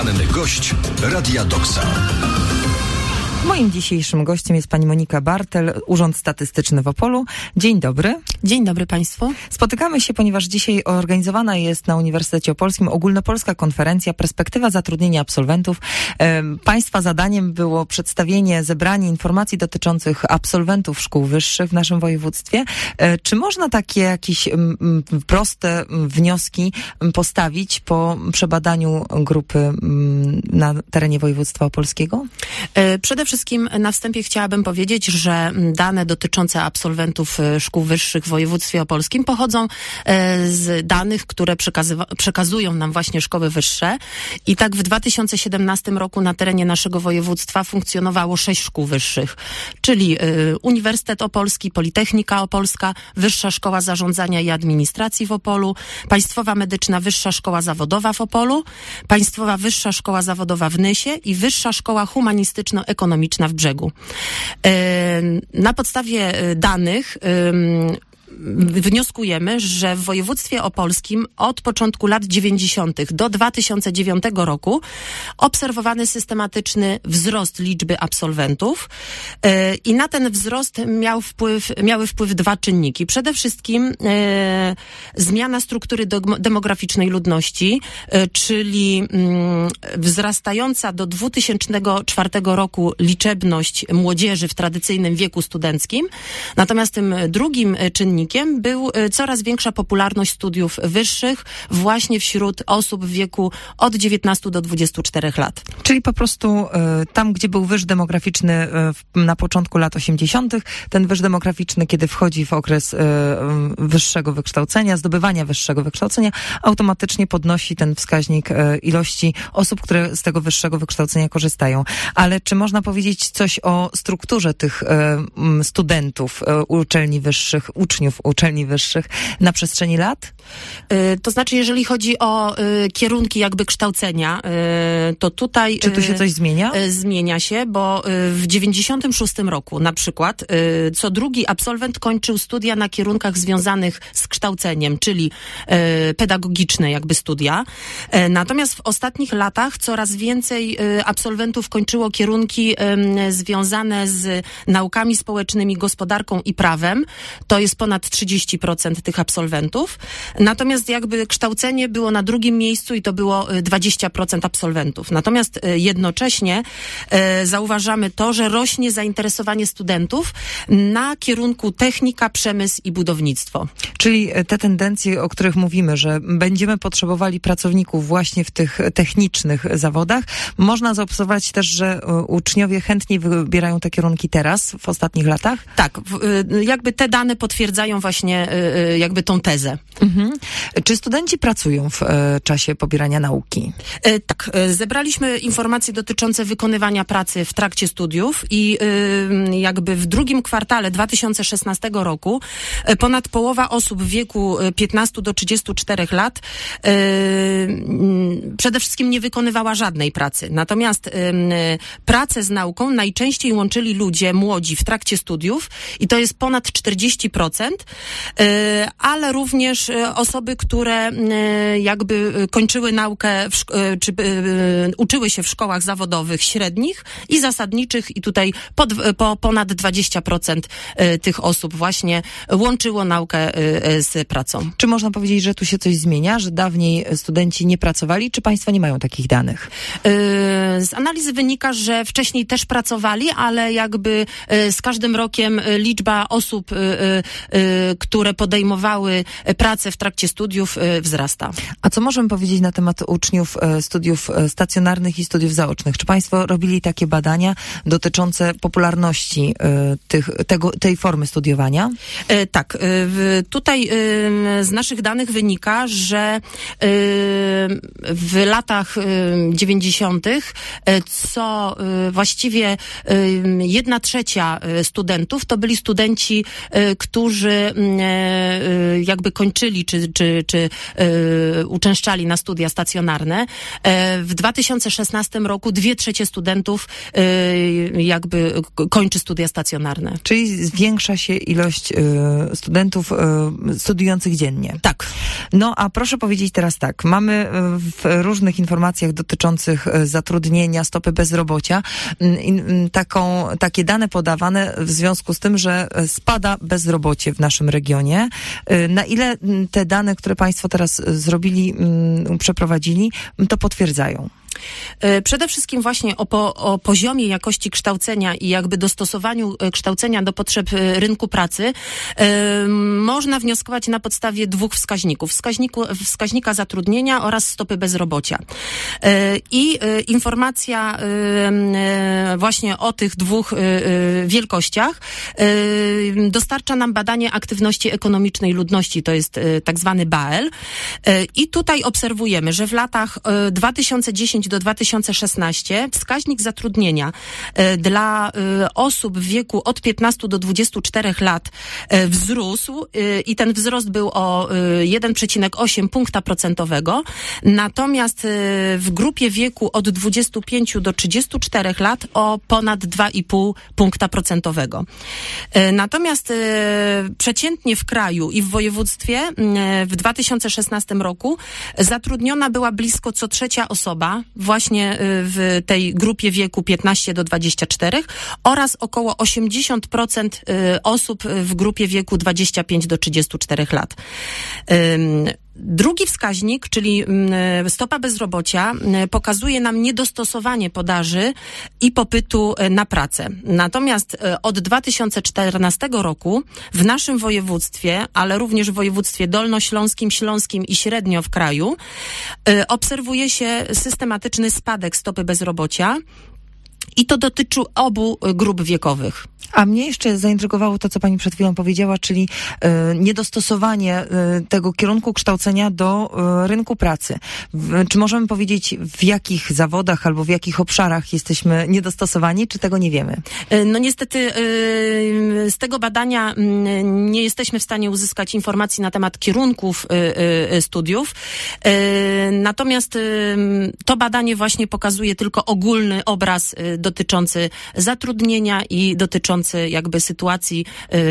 Niespodziewany gość Radia Doksa. Moim dzisiejszym gościem jest pani Monika Bartel, Urząd Statystyczny w Opolu. Dzień dobry. Dzień dobry Państwu. Spotykamy się, ponieważ dzisiaj organizowana jest na Uniwersytecie Opolskim ogólnopolska konferencja Perspektywa zatrudnienia absolwentów. Państwa zadaniem było przedstawienie, zebranie informacji dotyczących absolwentów szkół wyższych w naszym województwie. Czy można takie jakieś proste wnioski postawić po przebadaniu grupy na terenie województwa opolskiego? Przede wszystkim na wstępie chciałabym powiedzieć, że dane dotyczące absolwentów szkół wyższych w województwie opolskim pochodzą z danych, które przekazują nam właśnie szkoły wyższe. I tak w 2017 roku na terenie naszego województwa funkcjonowało 6 szkół wyższych, czyli Uniwersytet Opolski, Politechnika Opolska, Wyższa Szkoła Zarządzania i Administracji w Opolu, Państwowa Medyczna Wyższa Szkoła Zawodowa w Opolu, Państwowa Wyższa Szkoła Zawodowa w Nysie i Wyższa Szkoła Humanistyczno-Ekonomiczna w Brzegu. Na podstawie danych wnioskujemy, że w województwie opolskim od początku lat 90. do 2009 roku obserwowany systematyczny wzrost liczby absolwentów i na ten wzrost miały wpływ dwa czynniki. Przede wszystkim zmiana struktury demograficznej ludności, czyli wzrastająca do 2004 roku liczebność młodzieży w tradycyjnym wieku studenckim. Natomiast tym drugim czynnikiem był coraz większa popularność studiów wyższych właśnie wśród osób w wieku od 19 do 24 lat. Czyli po prostu tam, gdzie był wyż demograficzny na początku lat 80., ten wyż demograficzny, kiedy wchodzi w okres wyższego wykształcenia, zdobywania wyższego wykształcenia, automatycznie podnosi ten wskaźnik ilości osób, które z tego wyższego wykształcenia korzystają. Ale czy można powiedzieć coś o strukturze tych studentów uczelni wyższych, uczniów uczelni wyższych na przestrzeni lat? To znaczy, jeżeli chodzi o kierunki jakby kształcenia, to tutaj... Czy tu się coś zmienia? Zmienia się, bo w 96 roku na przykład co drugi absolwent kończył studia na kierunkach związanych z kształceniem, czyli pedagogiczne jakby studia. Natomiast w ostatnich latach coraz więcej absolwentów kończyło kierunki związane z naukami społecznymi, gospodarką i prawem. To jest ponad 30% tych absolwentów. Natomiast jakby kształcenie było na drugim miejscu i to było 20% absolwentów. Natomiast jednocześnie zauważamy to, że rośnie zainteresowanie studentów na kierunku technika, przemysł i budownictwo. Czyli te tendencje, o których mówimy, że będziemy potrzebowali pracowników właśnie w tych technicznych zawodach, można zaobserwować też, że uczniowie chętniej wybierają te kierunki teraz, w ostatnich latach? Tak, jakby te dane potwierdzają właśnie jakby tą tezę. Mhm. Czy studenci pracują w czasie pobierania nauki? Tak, zebraliśmy informacje dotyczące wykonywania pracy w trakcie studiów i jakby w drugim kwartale 2016 roku ponad połowa osób w wieku 15 do 34 lat przede wszystkim nie wykonywała żadnej pracy. Natomiast pracę z nauką najczęściej łączyli ludzie młodzi w trakcie studiów i to jest ponad 40%, ale również osoby, które jakby kończyły naukę, czy uczyły się w szkołach zawodowych średnich i zasadniczych i tutaj ponad 20% tych osób właśnie łączyło naukę z pracą. Czy można powiedzieć, że tu się coś zmienia, że dawniej studenci nie pracowali, czy państwo nie mają takich danych? Z analizy wynika, że wcześniej też pracowali, ale jakby z każdym rokiem liczba osób, które podejmowały pracę w trakcie studiów, wzrasta. A co możemy powiedzieć na temat uczniów studiów stacjonarnych i studiów zaocznych? Czy państwo robili takie badania dotyczące popularności tej formy studiowania? Tak. Tutaj z naszych danych wynika, że w latach 90. co właściwie 1/3 studentów to byli studenci, którzy jakby kończyli, czy uczęszczali na studia stacjonarne. W 2016 roku 2/3 studentów jakby kończy studia stacjonarne. Czyli zwiększa się ilość studentów studiujących dziennie. Tak. No a proszę powiedzieć teraz tak, mamy w różnych informacjach dotyczących zatrudnienia, stopy bezrobocia, takie dane podawane w związku z tym, że spada bezrobocie w naszym regionie. Na ile te dane, które Państwo teraz przeprowadzili, to potwierdzają? Przede wszystkim właśnie o poziomie jakości kształcenia i jakby dostosowaniu kształcenia do potrzeb rynku pracy można wnioskować na podstawie 2 wskaźników. Wskaźnika zatrudnienia oraz stopy bezrobocia. I informacja właśnie o tych 2 wielkościach dostarcza nam badanie aktywności ekonomicznej ludności, to jest tak zwany BAEL. I tutaj obserwujemy, że w latach 2010 do 2016 wskaźnik zatrudnienia dla osób w wieku od 15 do 24 lat wzrósł i ten wzrost był o 1,8 punkta procentowego. Natomiast w grupie wieku od 25 do 34 lat o ponad 2,5 punkta procentowego. Natomiast przeciętnie w kraju i w województwie w 2016 roku zatrudniona była blisko co 3. osoba właśnie w tej grupie wieku 15 do 24 oraz około 80% osób w grupie wieku 25 do 34 lat. Drugi wskaźnik, czyli stopa bezrobocia, pokazuje nam niedostosowanie podaży i popytu na pracę. Natomiast od 2014 roku w naszym województwie, ale również w województwie dolnośląskim, śląskim i średnio w kraju, obserwuje się systematyczny spadek stopy bezrobocia i to dotyczy obu grup wiekowych. A mnie jeszcze zaintrygowało to, co pani przed chwilą powiedziała, czyli niedostosowanie tego kierunku kształcenia do rynku pracy. Czy możemy powiedzieć, w jakich zawodach albo w jakich obszarach jesteśmy niedostosowani, czy tego nie wiemy? No niestety z tego badania nie jesteśmy w stanie uzyskać informacji na temat kierunków studiów. Natomiast to badanie właśnie pokazuje tylko ogólny obraz dotyczący zatrudnienia i dotyczący jakby sytuacji,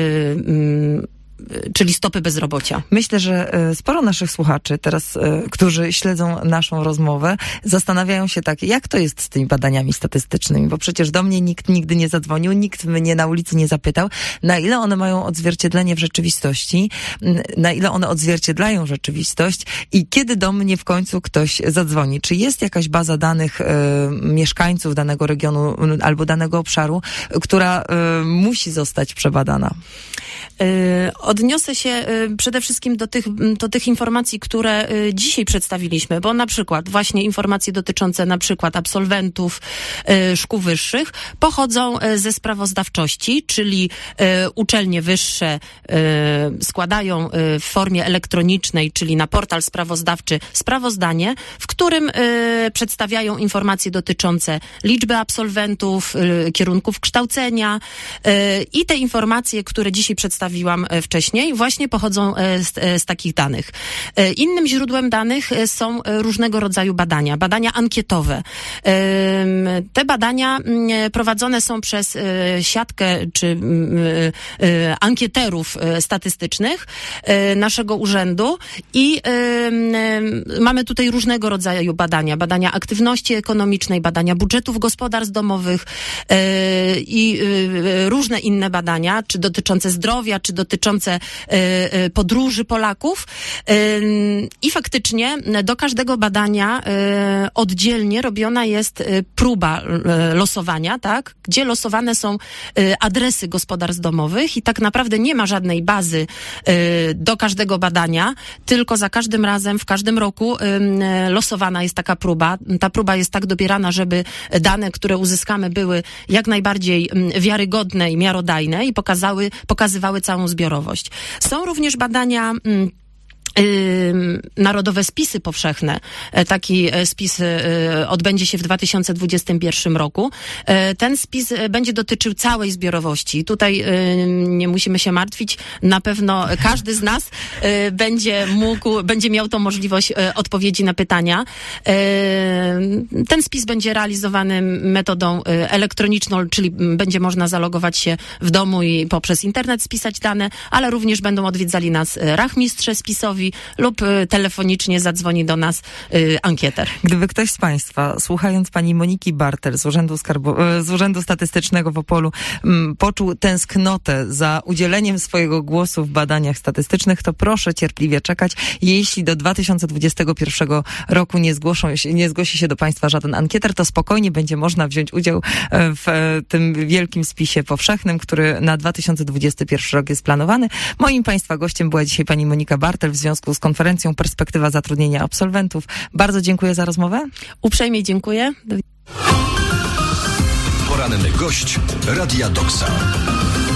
czyli stopy bezrobocia. Myślę, że sporo naszych słuchaczy teraz, którzy śledzą naszą rozmowę, zastanawiają się tak, jak to jest z tymi badaniami statystycznymi, bo przecież do mnie nikt nigdy nie zadzwonił, nikt mnie na ulicy nie zapytał, na ile one mają odzwierciedlenie w rzeczywistości, na ile one odzwierciedlają rzeczywistość i kiedy do mnie w końcu ktoś zadzwoni. Czy jest jakaś baza danych mieszkańców danego regionu albo danego obszaru, która musi zostać przebadana? Odniosę się przede wszystkim do tych informacji, które dzisiaj przedstawiliśmy, bo na przykład właśnie informacje dotyczące na przykład absolwentów szkół wyższych pochodzą ze sprawozdawczości, czyli uczelnie wyższe składają w formie elektronicznej, czyli na portal sprawozdawczy sprawozdanie, w którym przedstawiają informacje dotyczące liczby absolwentów, kierunków kształcenia i te informacje, które dzisiaj przedstawiłam wcześniej, właśnie pochodzą z takich danych. Innym źródłem danych są różnego rodzaju badania ankietowe. Te badania prowadzone są przez siatkę czy ankieterów statystycznych naszego urzędu i mamy tutaj różnego rodzaju badania aktywności ekonomicznej, badania budżetów gospodarstw domowych i różne inne badania, czy dotyczące zdrowia, czy dotyczące podróży Polaków. I faktycznie do każdego badania oddzielnie robiona jest próba losowania, tak? Gdzie losowane są adresy gospodarstw domowych i tak naprawdę nie ma żadnej bazy do każdego badania, tylko za każdym razem, w każdym roku losowana jest taka próba. Ta próba jest tak dobierana, żeby dane, które uzyskamy, były jak najbardziej wiarygodne i miarodajne i pokazywały całą zbiorowość. Są również badania Narodowe Spisy Powszechne. Taki spis odbędzie się w 2021 roku. Ten spis będzie dotyczył całej zbiorowości. Tutaj nie musimy się martwić. Na pewno każdy z nas będzie miał tą możliwość odpowiedzi na pytania. Ten spis będzie realizowany metodą elektroniczną, czyli będzie można zalogować się w domu i poprzez internet spisać dane, ale również będą odwiedzali nas rachmistrze spisowi lub telefonicznie zadzwoni do nas ankieter. Gdyby ktoś z Państwa, słuchając pani Moniki Bartel z Urzędu Statystycznego w Opolu, poczuł tęsknotę za udzieleniem swojego głosu w badaniach statystycznych, to proszę cierpliwie czekać. Jeśli do 2021 roku nie zgłosi się do Państwa żaden ankieter, to spokojnie będzie można wziąć udział w tym wielkim spisie powszechnym, który na 2021 rok jest planowany. Moim Państwa gościem była dzisiaj pani Monika Bartel w związku z konferencją Perspektywa zatrudnienia absolwentów. Bardzo dziękuję za rozmowę. Uprzejmie dziękuję. Poranny gość Radia Doksa.